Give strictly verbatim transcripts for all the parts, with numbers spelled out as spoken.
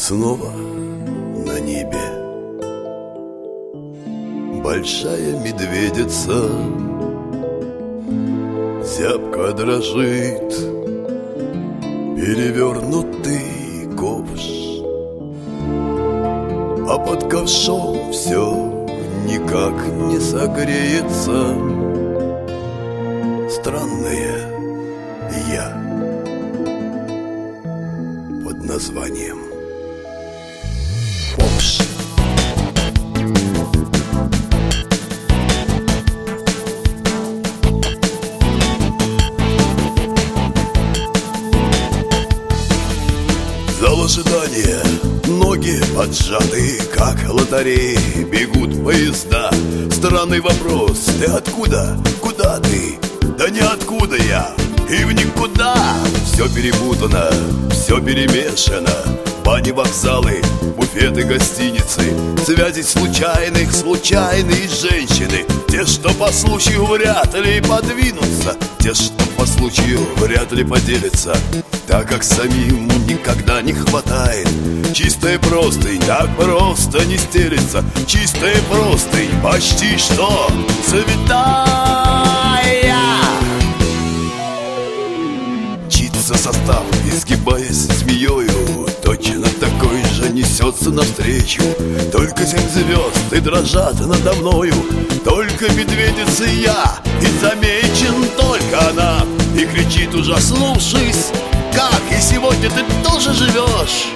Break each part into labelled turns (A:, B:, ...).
A: снова на небе большая медведица зябко дрожит, перевернутый ковш, а под ковшом все никак не согреется. Странное я под названием ковш. Зал ожидания, ноги поджаты, как лотереи, бегут поезда. Странный вопрос: ты откуда? Куда ты? Да ниоткуда я, и в никуда. Все перепутано, все перемешано. Бани, вокзалы, буфеты, гостиницы, связи случайных, случайные женщины. Те, что по случаю вряд ли подвинутся, те, что по случаю вряд ли поделятся, так как самим никогда не хватает. Чистая простынь так просто не стелится, чистая простынь почти что завитая. Чится состав, изгибаясь змеёю, точно такой же несется навстречу. Только семь звезд и дрожат надо мною, только медведица я, и замечен только она, и кричит, ужаснувшись: как, и сегодня ты тоже живешь?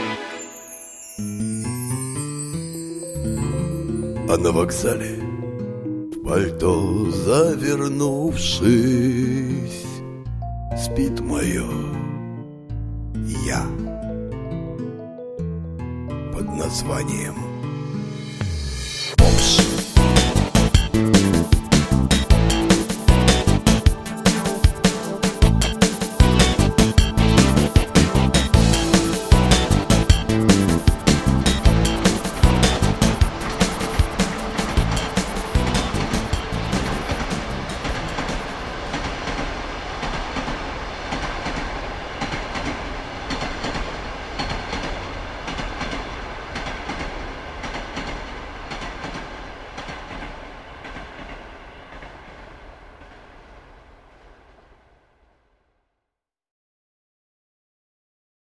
A: А на вокзале, в пальто завернувшись, спит мое я под названием